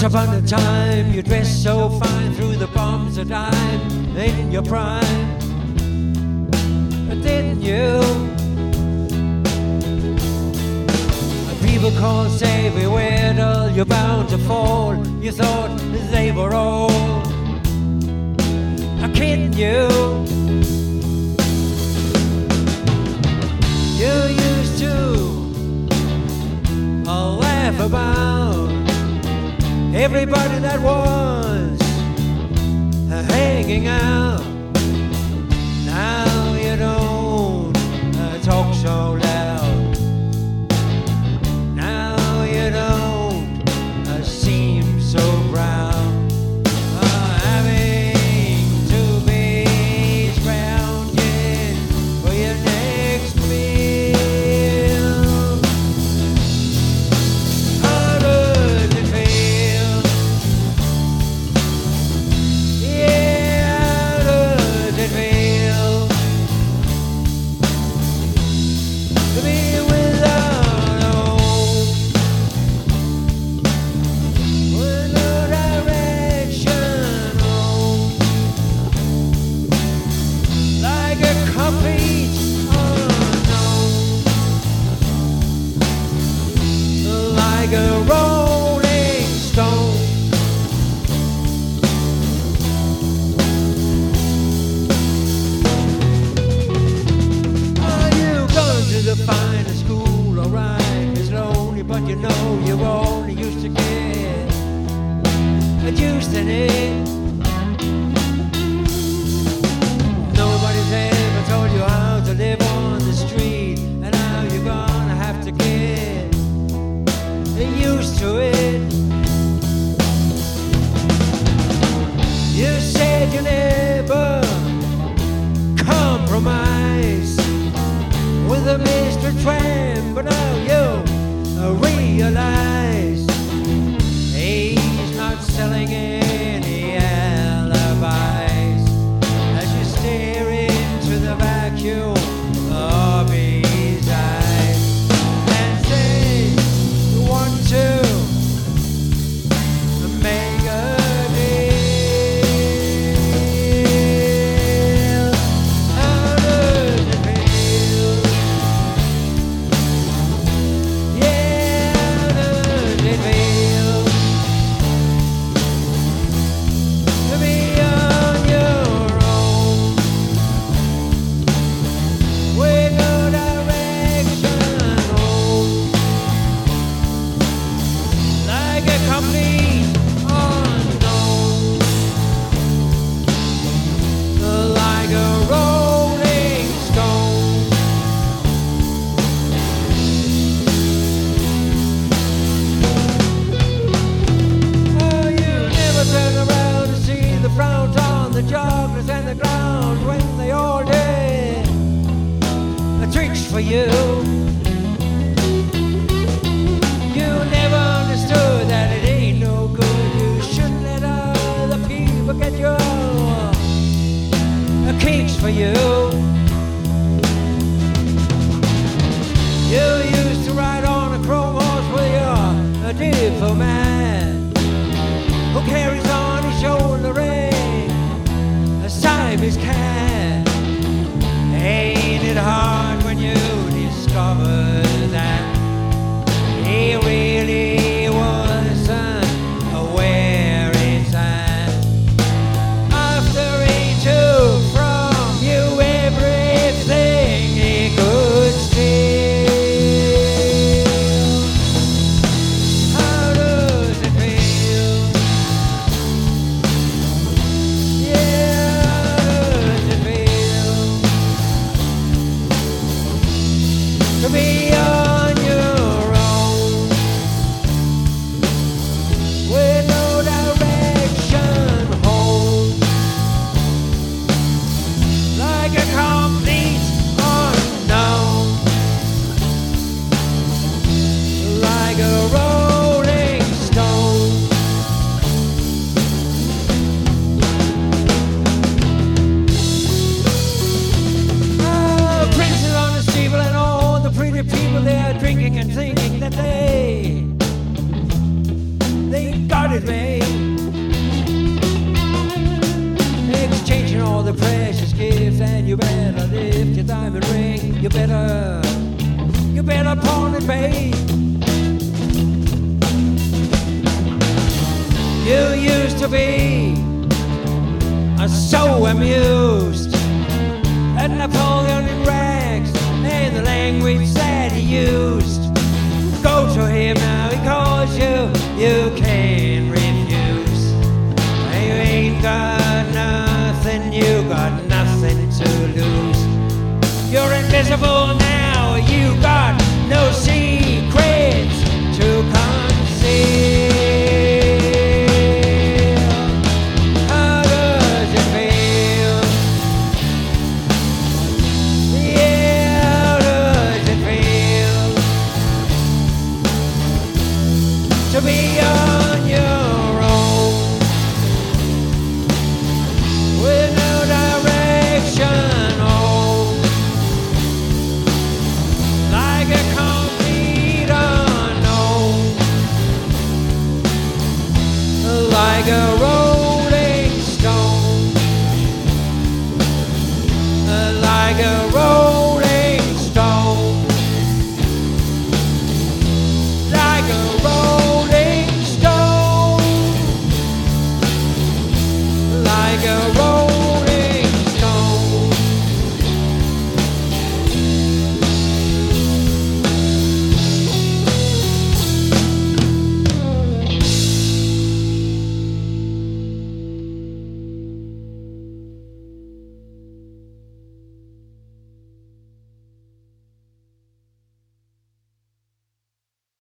Once upon a time, you dressed so fine through the bombs of dime in your prime, didn't you? People called, say, beware, dull, you're bound to fall. You thought they were all kidding you. You used to laugh about everybody that was hanging out. Now you don't talk so loud. Now you don't seem so proud. Having to be scrounging for your next meal. How does it feel? Yeah, how does it feel to be without home, with no direction home, like a complete unknown, like a rolling stone. Are you going to the finest school? Alright, it's lonely, but you know you only used to get used in it. Nobody's ever told you how to live on the street, and now you're gonna have to get used to it. You said you never compromise with a Mr. Tramp, but now you realize he's not selling any alibis as you stare into the vacuum of his eyes and say you want to make a deal. How does it feel? Yeah, how does it feel to be on your own, with no direction home, like a complete unknown, like a rolling stone. Oh, you never turn around to see the frowns on the jogglers and the ground when they all did tricks for you. You never understood that it ain't no good. You shouldn't let other people get your kicks for you. You used to ride on a chrome horse with your diplomat, who carries on his shoulder a Siamese cat. Ain't it hard when you discover that he really wasn't where it's at? After he took from you everything he could steal. How does it feel? Yeah, how does it feel to be you better lift your diamond ring. You better pawn it, babe. You used to be so amused at Napoleon in rags and the language that he used. Go to him now, he calls you, you can't refuse. You ain't got nothing, you got nothing to lose. You're invisible.